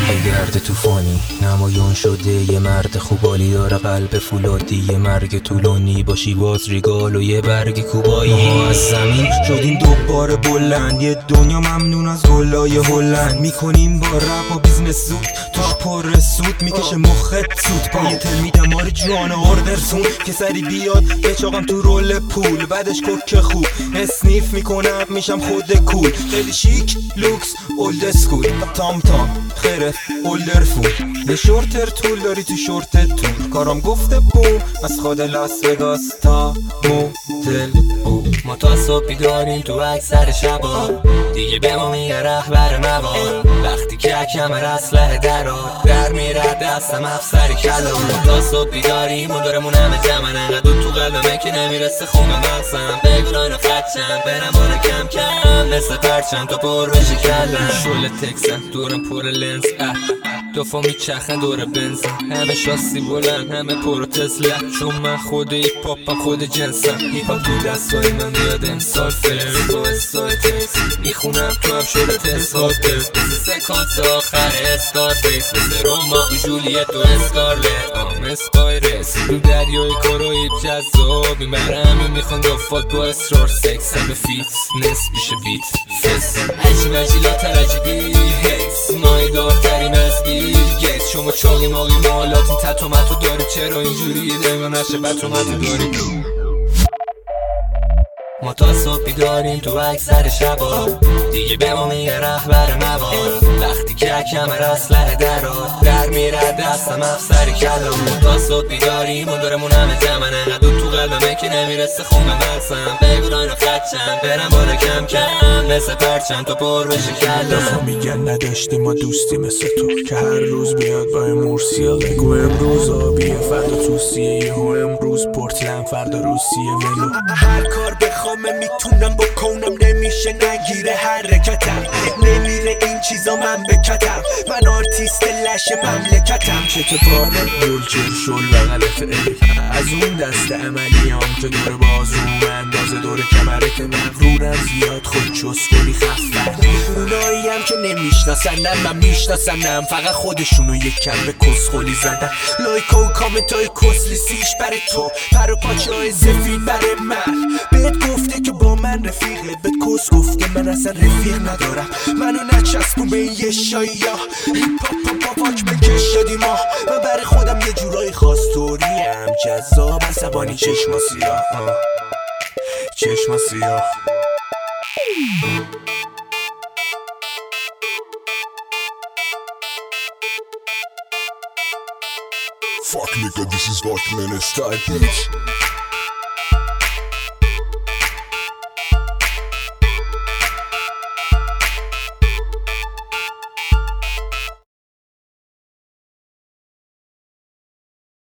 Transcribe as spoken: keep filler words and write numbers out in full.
توی گرد توفانی نمایان شده یه مرد خوبالی داره قلب فولادی، یه مرگ طولانی باشی باز ریگال و یه برگ کوبایی. ما از زمین شدیم دوباره بلند، یه دنیا ممنون از گلای هلند. میکنیم با رپ و بیزنس زود توش پر سود، میکشه مخت سود پای تل میدم آره جوان اردرسون که سری بیاد بچاقم تو رول پول. بعدش کوک خوب اسنیف میکنم میشم خود کول، خیلی شیک لوکس اولد اسکول تام تام خیره اولدر فول. یه شورتر طول داری تو شورتت طول، کارم گفته بوم از خود لاس وگاس تا موتل بوم. ما تا صبح بیداریم تو اکثر شبا، دیگه به ما میگه رهبر مواد. وقتی که کمر اسلحه درا در میره دستم افسر کلا. ما تا صبح بیداریم و دارمون همه جمعن، انقدر تو قلبمه که نمیرسه خونه مغزم. بگو اینو خدشم برم بالا کم کم مثل پرچم تا پر بشه کلم. شل تکسن دورم پر لنز اه دوفا میچخن دور بنزن، همه شاسی بلند همه پرو تسلا، چون من خود ایپ پاپم خود جنسم. هیپ هاپ تو دستای من میاد امسال فرز با استای تیس، میخونم تو هم شده تست هات تست مثل سکانس آخر اسکار فیس، مثل روما و جولیت و اسکارلت آم اسپایرس. رو دریای کرویب جذاب میبره همه میخوان دفات با اسرار سکس، همه فیت نس میشه بیت فس عجیب عجیلا ترجیبی هیس مای دارتریم از بیل گیت. شما چاقی ماقی مالاتین تتو متو داری، چرا اینجوری دنگا نشه بتو متو داری. ما تا صبح بیداریم تو اکثر شبا، دیگه به ما میگه رهبر مواد. وقتی که کمر اسلحه درا در میره دستم افسر کلا. ما تا صبح بیداریم و دارمون همه جمعن، انقدر تو قلبمه که نمیرسه خونه مغزم. بگو اینو خدشم برم بالا کم کم مثل پرچم تا پر بشه کلا. دفعه میگن نداشتی ما دوستی مثل تو که هر روز بیاد با مرسیا. بگو امروز آبیه فردا توسیه، یهو امروز پورتلند فردا روسیه ولو. هر کار بخوام میتونم بکنم نمیشه نگیره حرکتم، نمیره این چیزا من بکتم، من آرتیست لش مملکتم. چت پاره بلچر شل و غلط ای از اون دست عملیام که دور بازوم اندازه دور کمرت مغرورم زیاد خود چوس کنی خفت. اونایی هم که نمیشناسنم من میشناسنم، فقط خودشونو یک کم به کسخولی زدن. لایک و کامنت های کسلیسیش برای تو، پر و پاچه های زفید برای من. بهت گفته که با من رفیقه، بهت کس گفته من اصلا رفیق ندارم. منو نچسبون به این یه شایا هیپ هاپ پاپ پاک بکش شدی ما. من برای خودم یه جورای خاص طوریم جذاب عصبانی چشما سیاه چشما سیاه. Fuck nigga, this is Dark Menace style bitch.